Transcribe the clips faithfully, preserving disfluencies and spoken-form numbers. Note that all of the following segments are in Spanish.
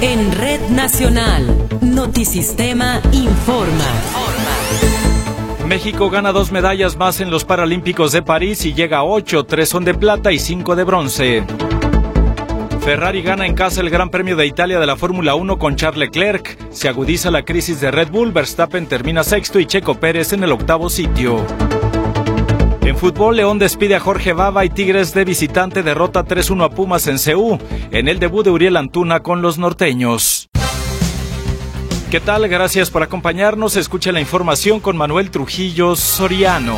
En Red Nacional, Notisistema informa. México gana dos medallas más en los Paralímpicos de París y llega a ocho, tres son de plata y cinco de bronce. Ferrari gana en casa el Gran Premio de Italia de la Fórmula uno con Charles Leclerc. Se agudiza la crisis de Red Bull, Verstappen termina sexto y Checo Pérez en el octavo sitio. En fútbol, León despide a Jorge Baba y Tigres de visitante derrota tres uno a Pumas en C U, en el debut de Uriel Antuna con los norteños. ¿Qué tal? Gracias por acompañarnos. Escuche la información con Manuel Trujillo Soriano.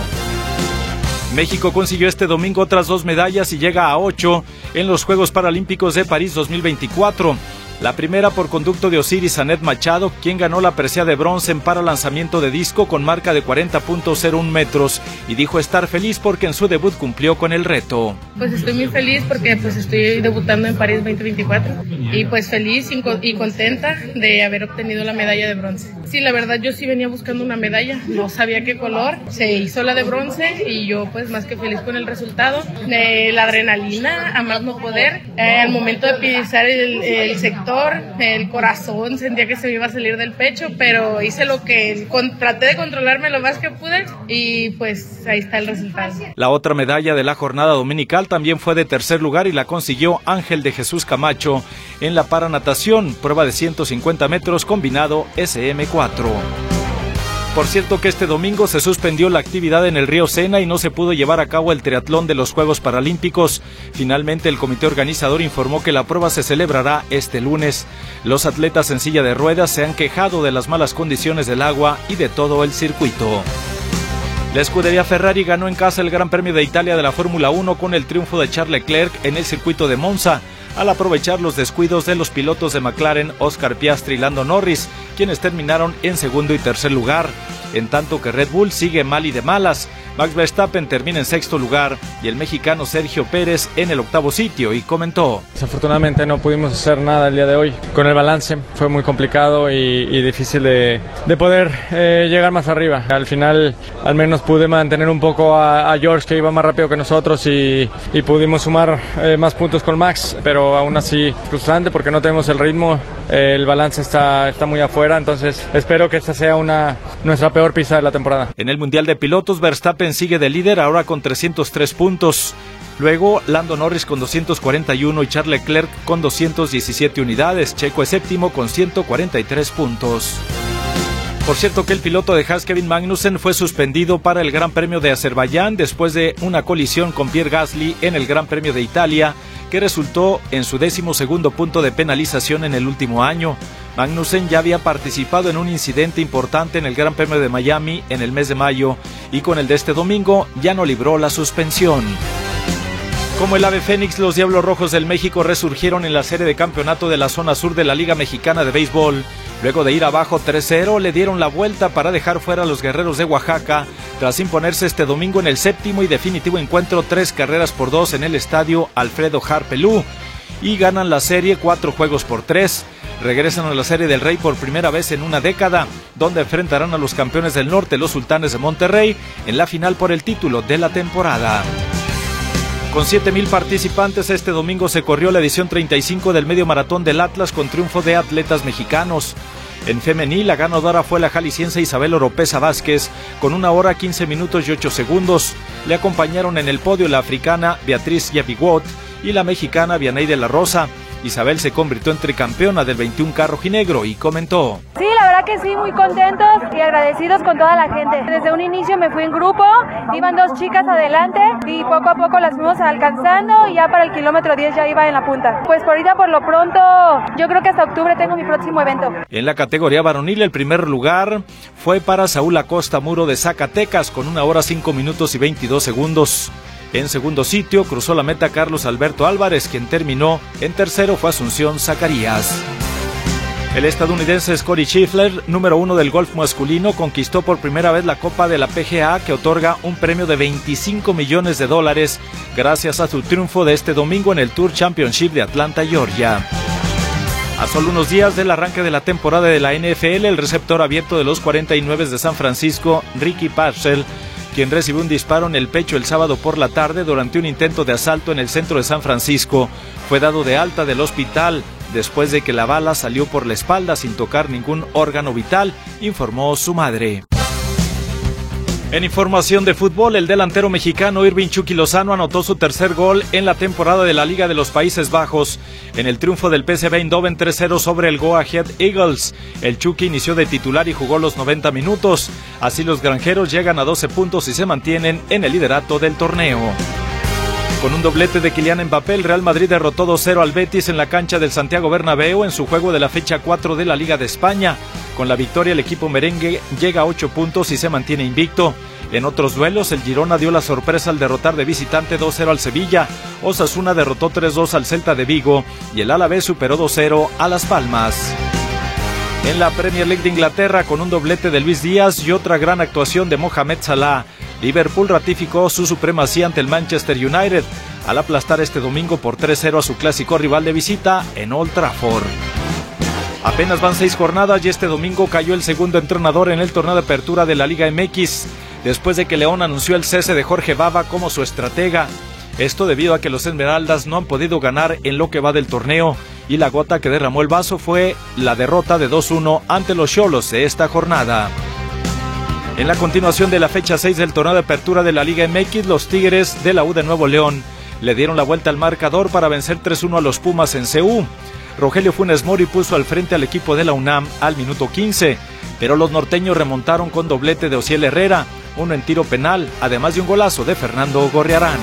México consiguió este domingo otras dos medallas y llega a ocho en los Juegos Paralímpicos de París dos mil veinticuatro. La primera por conducto de Osiris Anet Machado, quien ganó la presea de bronce en paralanzamiento de disco con marca de cuarenta punto cero uno metros y dijo estar feliz porque en su debut cumplió con el reto. Pues estoy muy feliz porque pues estoy debutando en París veinte veinticuatro y pues feliz y contenta de haber obtenido la medalla de bronce. Sí, la verdad yo sí venía buscando una medalla, no sabía qué color, se hizo la de bronce y yo pues más que feliz con el resultado. Eh, la adrenalina a más no poder, eh, al momento de pisar el, el sector, el corazón sentía que se me iba a salir del pecho, pero hice lo que, con, traté de controlarme lo más que pude y pues ahí está el resultado. La otra medalla de la jornada dominical también fue de tercer lugar y la consiguió Ángel de Jesús Camacho en la paranatación, prueba de ciento cincuenta metros combinado S M cuatro. Por cierto que este domingo se suspendió la actividad en el río Sena y no se pudo llevar a cabo el triatlón de los Juegos Paralímpicos. Finalmente el comité organizador informó que la prueba se celebrará este lunes. Los atletas en silla de ruedas se han quejado de las malas condiciones del agua y de todo el circuito. La escudería Ferrari ganó en casa el Gran Premio de Italia de la Fórmula uno con el triunfo de Charles Leclerc en el circuito de Monza, al aprovechar los descuidos de los pilotos de McLaren, Oscar Piastri y Lando Norris, quienes terminaron en segundo y tercer lugar. En tanto que Red Bull sigue mal y de malas, Max Verstappen termina en sexto lugar y el mexicano Sergio Pérez en el octavo sitio y comentó: desafortunadamente no pudimos hacer nada el día de hoy. Con el balance fue muy complicado y, y difícil de, de poder eh, llegar más arriba. Al final al menos pude mantener un poco a, a George, que iba más rápido que nosotros, y, y pudimos sumar eh, más puntos con Max, pero aún así frustrante porque no tenemos el ritmo, eh, el balance está, está muy afuera, entonces espero que esta sea una nuestra peor pista de la temporada. En el Mundial de Pilotos, Verstappen sigue de líder ahora con trescientos tres puntos. Luego, Lando Norris con doscientos cuarenta y uno y Charles Leclerc con doscientas diecisiete unidades. Checo es séptimo con ciento cuarenta y tres puntos. Por cierto que el piloto de Haas, Kevin Magnussen, fue suspendido para el Gran Premio de Azerbaiyán después de una colisión con Pierre Gasly en el Gran Premio de Italia, que resultó en su décimo segundo punto de penalización en el último año. Magnussen ya había participado en un incidente importante en el Gran Premio de Miami en el mes de mayo y con el de este domingo ya no libró la suspensión. Como el ave fénix, los Diablos Rojos del México resurgieron en la serie de campeonato de la zona sur de la Liga Mexicana de Béisbol. Luego de ir abajo tres cero, le dieron la vuelta para dejar fuera a los Guerreros de Oaxaca, tras imponerse este domingo en el séptimo y definitivo encuentro tres carreras por dos en el estadio Alfredo Harpelú, y ganan la serie cuatro juegos por tres. Regresan a la Serie del Rey por primera vez en una década, donde enfrentarán a los campeones del norte, los Sultanes de Monterrey, en la final por el título de la temporada. Con siete mil participantes, este domingo se corrió la edición treinta y cinco del Medio Maratón del Atlas con triunfo de atletas mexicanos. En femenil, la ganadora fue la jalisciense Isabel Oropesa Vázquez, con una hora quince minutos y ocho segundos. Le acompañaron en el podio la africana Beatriz Yabigot y la mexicana Vianey de la Rosa. Isabel se convirtió en tricampeona del veintiún K rojinegro y comentó: sí, la verdad que sí, muy contentos y agradecidos con toda la gente. Desde un inicio me fui en grupo, iban dos chicas adelante y poco a poco las fuimos alcanzando y ya para el kilómetro diez ya iba en la punta. Pues por ahorita, por lo pronto, yo creo que hasta octubre tengo mi próximo evento. En la categoría varonil, el primer lugar fue para Saúl Acosta Muro de Zacatecas con una hora cinco minutos y veintidós segundos. En segundo sitio cruzó la meta Carlos Alberto Álvarez, quien terminó en tercero fue Asunción Zacarías. El estadounidense Scottie Scheffler, número uno del golf masculino, conquistó por primera vez la Copa de la P G A, que otorga un premio de veinticinco millones de dólares gracias a su triunfo de este domingo en el Tour Championship de Atlanta, Georgia. A solo unos días del arranque de la temporada de la N F L, el receptor abierto de los cuarenta y nueve de San Francisco, Ricky Parcell, quien recibió un disparo en el pecho el sábado por la tarde durante un intento de asalto en el centro de San Francisco, fue dado de alta del hospital después de que la bala salió por la espalda sin tocar ningún órgano vital, informó su madre. En información de fútbol, el delantero mexicano Irving Chucky Lozano anotó su tercer gol en la temporada de la Liga de los Países Bajos en el triunfo del P S V Eindhoven tres cero sobre el Go Ahead Eagles. El Chucky inició de titular y jugó los noventa minutos. Así los granjeros llegan a doce puntos y se mantienen en el liderato del torneo. Con un doblete de Kylian Mbappé, el Real Madrid derrotó dos cero al Betis en la cancha del Santiago Bernabéu en su juego de la fecha cuatro de la Liga de España. Con la victoria, el equipo merengue llega a ocho puntos y se mantiene invicto. En otros duelos, el Girona dio la sorpresa al derrotar de visitante dos cero al Sevilla. Osasuna derrotó tres dos al Celta de Vigo y el Alavés superó dos cero a Las Palmas. En la Premier League de Inglaterra, con un doblete de Luis Díaz y otra gran actuación de Mohamed Salah, Liverpool ratificó su supremacía ante el Manchester United al aplastar este domingo por tres cero a su clásico rival de visita en Old Trafford. Apenas van seis jornadas y este domingo cayó el segundo entrenador en el torneo de apertura de la Liga M X, después de que León anunció el cese de Jorge Bava como su estratega. Esto debido a que los Esmeraldas no han podido ganar en lo que va del torneo, y la gota que derramó el vaso fue la derrota de dos uno ante los Xolos de esta jornada. En la continuación de la fecha seis del torneo de apertura de la Liga M X, los Tigres de la U de Nuevo León le dieron la vuelta al marcador para vencer tres uno a los Pumas en C U. Rogelio Funes Mori puso al frente al equipo de la UNAM al minuto quince, pero los norteños remontaron con doblete de Ociel Herrera, uno en tiro penal, además de un golazo de Fernando Gorriarán.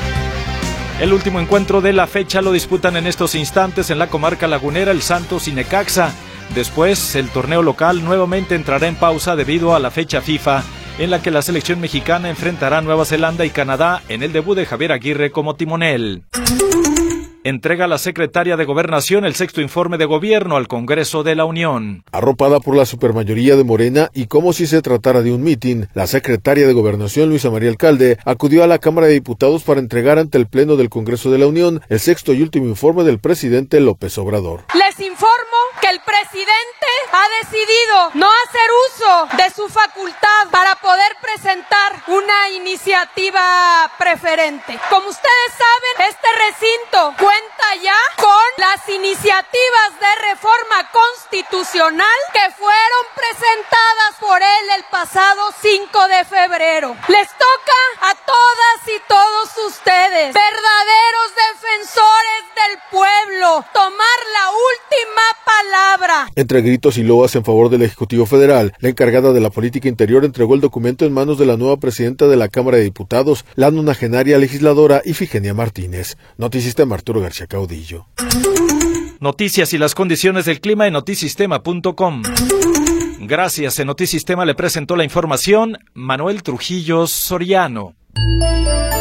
El último encuentro de la fecha lo disputan en estos instantes en la comarca lagunera el Santos y Necaxa. Después, el torneo local nuevamente entrará en pausa debido a la fecha FIFA, en la que la selección mexicana enfrentará a Nueva Zelanda y Canadá en el debut de Javier Aguirre como timonel. Entrega la secretaria de Gobernación el sexto informe de gobierno al Congreso de la Unión. Arropada por la supermayoría de Morena y como si se tratara de un mitin, la secretaria de Gobernación, Luisa María Alcalde, acudió a la Cámara de Diputados para entregar ante el Pleno del Congreso de la Unión el sexto y último informe del presidente López Obrador. Les informo que el presidente ha decidido no hacer uso de su facultad para poder presentar una iniciativa preferente. Como ustedes saben, este recinto cuenta ya con las iniciativas de reforma constitucional que fueron presentadas por él el pasado cinco de febrero. Les toca a todas y todos ustedes, verdaderos defensores del pueblo, tomar la última palabra. Entre gritos y loas en favor del Ejecutivo Federal, la encargada de la política interior entregó el documento en manos de la nueva presidenta de la Cámara de Diputados, la nonagenaria legisladora Ifigenia Martínez. Notisistema, Arturo García Caudillo. Noticias y las condiciones del clima en notisistema punto com. Gracias, en Notisistema le presentó la información Manuel Trujillo Soriano.